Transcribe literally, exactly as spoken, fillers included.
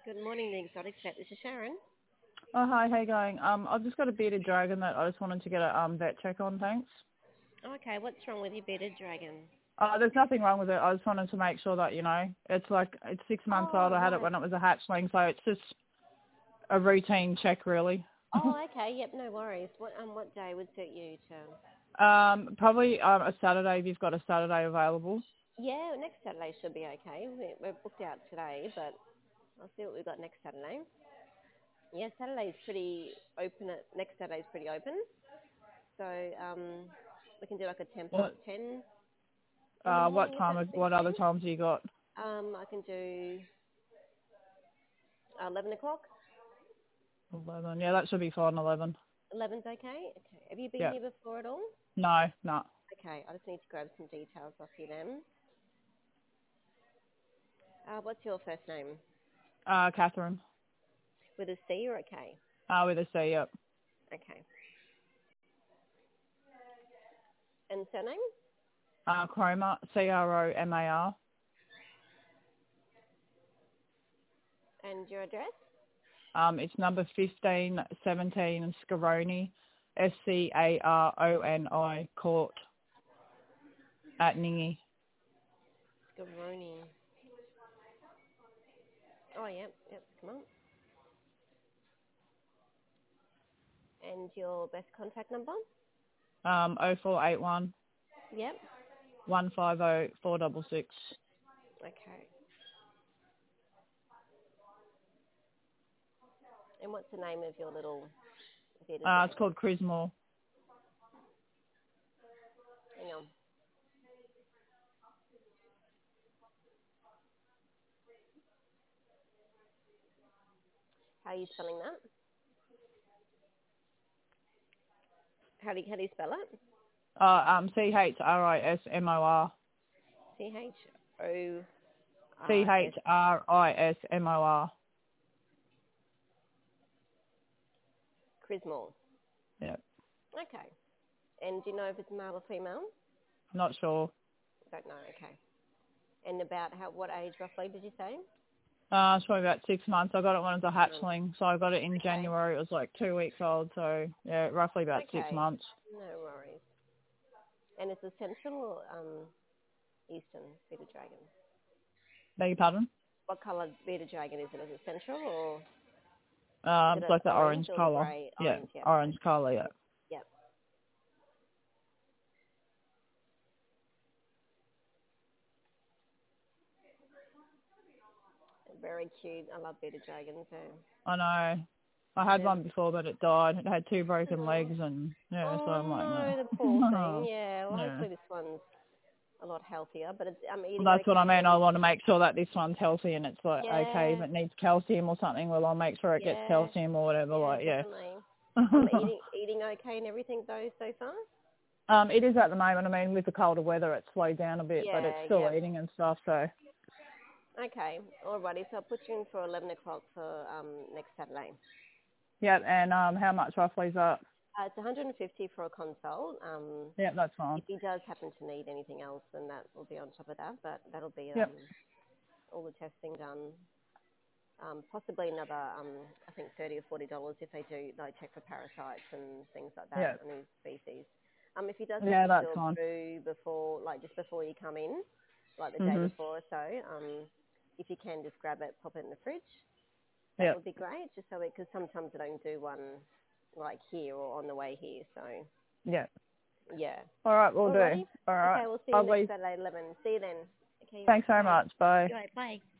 Good morning, the Exotic Vet. This is Sharon. Oh, hi, how you going? Um, I've just got a bearded dragon that I just wanted to get a um vet check on, thanks. Okay, what's wrong with your bearded dragon? Uh, there's nothing wrong with it. I just wanted to make sure that, you know, it's like, it's six months Oh, old. I had it right. when it was a hatchling, so it's just a routine check, really. Oh, okay. Yep, no worries. What um, what day would suit you to? um, probably um, a Saturday, if you've got a Saturday available. Yeah, next Saturday should be okay. We, we're booked out today, but I'll see what we've got next Saturday. Yeah, Saturday's pretty open. At, next Saturday's pretty open. So um, we can do like a ten past What, ten in the uh, morning what if time, that of- suits what other you. times have you got? Um, I can do eleven o'clock. eleven. Yeah, that should be fine, eleven. Eleven's okay. Okay. Have you been Yeah. here before at all? No, no. Okay, I just need to grab some details off you then. Uh, what's your first name? Uh, Catherine. With a C or a K? Uh, with a C, yep. Okay. And surname? Uh, Chroma, C R O M A R. And your address? Um, it's number fifteen seventeen Scaroni, S C A R O N I Court at Ningy. Scaroni. Oh, yep, yep, come on. And your best contact number? Um, oh four eight one, Yep. one five oh, four six six. Okay. And what's the name of your little bearded Uh, it's dragon? called Crismore. Hang on. How are you spelling that? How do you, how do you spell it? Uh, um, C H R I S M O R. C H O C R S. H R I S M O R. Crismore. Yeah, Okay. And do you know if it's male or female? not sure. Don't know. Okay. And about how what age roughly did you say? Uh, it's probably about six months. I got it when it was a Months. hatchling, so I got it in Okay. January. It was like two weeks old, so yeah, roughly about six Okay. months. No worries. And it's a central or um, eastern bearded dragon? Beg your pardon? What colour bearded dragon is it? Is it central or is Um, it it's an like the orange orange or the colour. grey? Yeah, Orange, yep. orange colour, yeah. Yep. Very cute. I love bearded dragons. So. I know. I had Yeah. one before, but it died. It had two broken Oh. legs, and yeah, so Oh I'm like, no, the poor thing. no. Yeah. Well, Yeah. hopefully this one's a lot healthier, but it's um Well, eating that's what I okay mean. I and want to make sure that this one's healthy and it's like okay, yeah, if it needs calcium or something, well, I'll make sure it gets yeah, calcium or whatever. yeah, Like, yeah. definitely. Um, eating eating okay and everything though so far. um, it is at the moment. I mean, with the colder weather, it's slowed down a bit, but it's Yeah, still yeah. eating and stuff. So, Okay, alrighty. So I'll put you in for eleven o'clock for um next Saturday. yeah. And um, how much roughly is that? Uh, it's one hundred fifty for a consult. Um, Yeah, that's fine. if he does happen to need anything else, then that will be on top of that. But that'll be um Yep. all the testing done. Um, possibly another um I think thirty or forty dollars if they do they check for parasites and things like that Yeah. on his species. Um, if he does Yeah, happen to that's do a fine. poo before, like just before you come in, like the day Mhm. before or so, um, if you can just grab it, pop it in the fridge. That Yep. would be great, just so because sometimes I don't do one like here or on the way here. So Yeah. yeah. All right, we'll do. Alrighty. All right. Okay, we'll see you I'll next leave. Saturday at eleven. See you then. Okay. Thanks very Bye. much. Bye. Right. Bye.